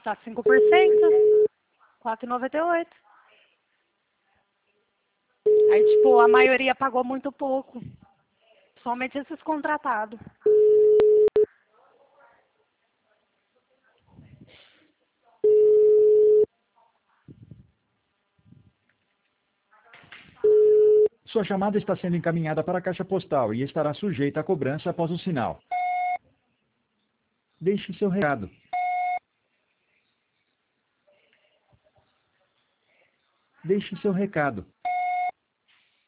Tá 5%, 4,98. Aí, tipo, a maioria pagou muito pouco. Somente esses contratados. Sua chamada está sendo encaminhada para a caixa postal e estará sujeita a cobrança após o sinal. Deixe seu recado. Deixe seu recado.